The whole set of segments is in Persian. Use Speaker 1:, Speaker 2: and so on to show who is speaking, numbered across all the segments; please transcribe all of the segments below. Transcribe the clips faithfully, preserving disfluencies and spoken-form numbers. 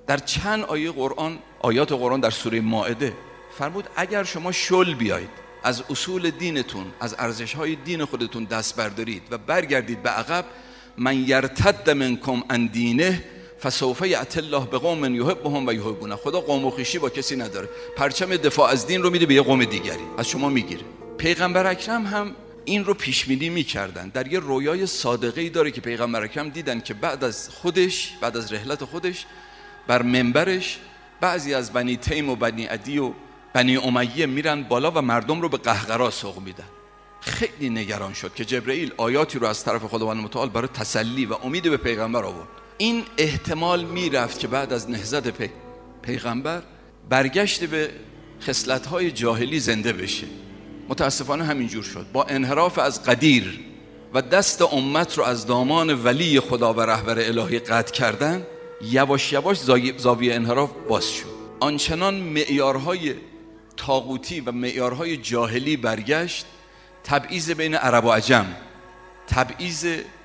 Speaker 1: در چند آیه قرآن، آیات قرآن در سوره مائده فرمود اگر شما شل بیایید از اصول دینتون، از ارزش‌های دین خودتون دست بردارید و برگردید به عقب، من یرتد منکم عن دینه فسوف یأتی الله بقوم یحبهم و یحبونه. خدا قوم و خویشی با کسی نداره، پرچم دفاع از دین رو میده به یه قوم دیگری، از شما میگیره. پیغمبر اکرم هم این رو پیش بینی میکردن. در یه رویای صادقه‌ای داره که پیغمبر اکرم دیدن که بعد از خودش، بعد از رحلت خودش، بر منبرش بعضی از بنی تیم و بنی عدی و بنی امیه میرن بالا و مردم رو به قهقرا سوق میدن. خیلی نگران شد که جبرئیل آیاتی رو از طرف خداوند متعال برای تسلی و امید به پیغمبر آورد. این احتمال میرفت که بعد از نهضت پی... پیغمبر برگشت به خصلت‌های جاهلی زنده بشه. متاسفانه همینجور شد. با انحراف از قدیر و دست امت رو از دامان ولی خدا و رهبر الهی قطع کردن، یواش یواش زاویه انحراف باز شد. آنچنان معیارهای طاغوتی و معیارهای جاهلی برگشت، تبعیض بین عرب و عجم، تبعیض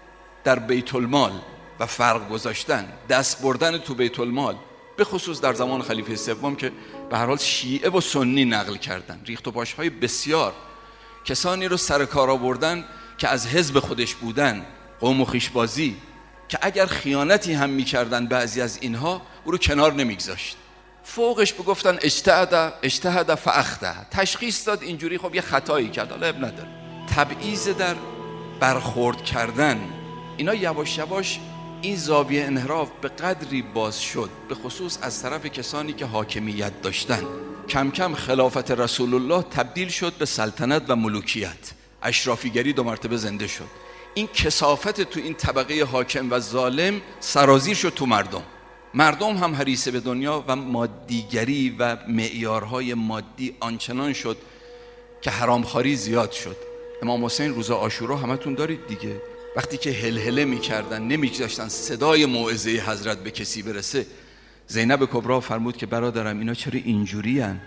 Speaker 1: در بیت المال و فرق گذاشتن، دست بردن تو بیت المال، به خصوص در زمان خلیفه سوم که به هر حال شیعه و سنی نقل کردن، ریخت و پاشهای بسیار، کسانی رو سر کار آوردن که از حزب خودش بودن، قوم و خویشبازی، که اگر خیانتی هم میکردن بعضی از اینها او رو کنار نمیگذاشت. فوقش بگفتن اجتهد اجتهد فاخطا، تشخیص داد اینجوری، خب یه خطایی کرد، حالا اب نداره. تبعیض در برخورد کردن، اینا یواش یواش این زاویه انحراف به قدری باز شد، به خصوص از طرف کسانی که حاکمیت داشتن. کم کم خلافت رسول الله تبدیل شد به سلطنت و ملوکیت، اشرافیگری دو مرتبه زنده شد. این کثافت تو این طبقه حاکم و ظالم سرازیر شد تو مردم. مردم هم حریص به دنیا و مادیگری و معیارهای مادی آنچنان شد که حرامخواری زیاد شد. امام حسین روز عاشورا همتون دارید دیگه، وقتی که هلهله میکردن، نمیگذاشتن صدای موعظه حضرت به کسی برسه، زینب کبرا فرمود که برادرم اینا چرا اینجوری هن؟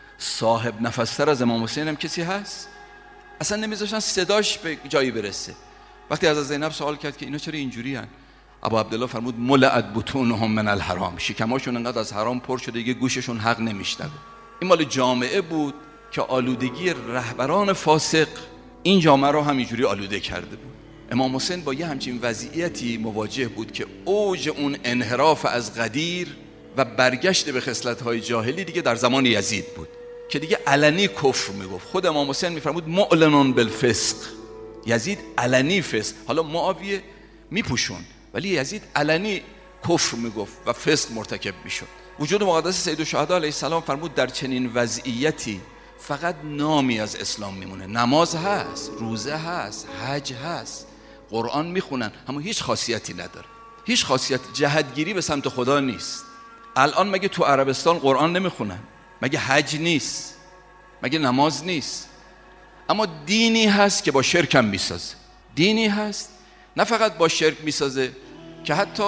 Speaker 1: صاحب نفستر از امام حسین هم کسی هست؟ اصلا نمیذاشتن صداش به جایی برسه. وقتی از زینب سوال کرد که اینا چرا اینجوری هن، ابو عبدالله فرمود ملعت بطونهم من الحرام، شکماشون انقدر از حرام پر شده دیگه گوششون حق نمیشنوه. این مال جامعه بود که آلودگی رهبران فاسق این جامعه رو همینجوری آلوده کرده بود. امام حسین با یه همچین وضعیتی مواجه بود که اوج اون انحراف از قدیر و برگشت به خصلت‌های جاهلی دیگه در زمان یزید بود که دیگه علنی کفر میگفت. خود امام حسین میفرمود معلنون بالفسق، یزید علنی فسق، حالا معاویه میپوشون ولی یزید علنی کفر میگفت و فسق مرتکب میشد. وجود مقدس سید الشهدا علیه السلام فرمود در چنین وضعیتی فقط نامی از اسلام میمونه، نماز هست، روزه هست، حج هست، قرآن میخونن، اما هیچ خاصیتی نداره، هیچ خاصیت، جهتگیری به سمت خدا نیست. الان مگه تو عربستان قرآن نمیخونن؟ مگه حج نیست؟ مگه نماز نیست؟ اما دینی هست که با شرک هم میسازه، دینی هست نه فقط با شرک میسازه که حتی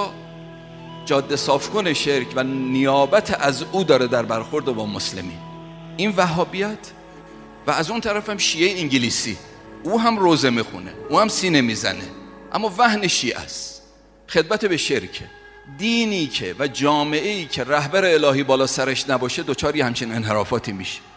Speaker 1: جاده صاف کن شرک و نیابت از او داره در برخورد با مسلمین. این وهابیت و از اون طرف هم شیعه انگلیسی، او هم روزه میخونه، او هم سینه میزنه، اما وهن شیعه است، خدمت به شرکه. دینی که و جامعه‌ای که رهبر الهی بالا سرش نباشه دوچاری همچین انحرافاتی میشه.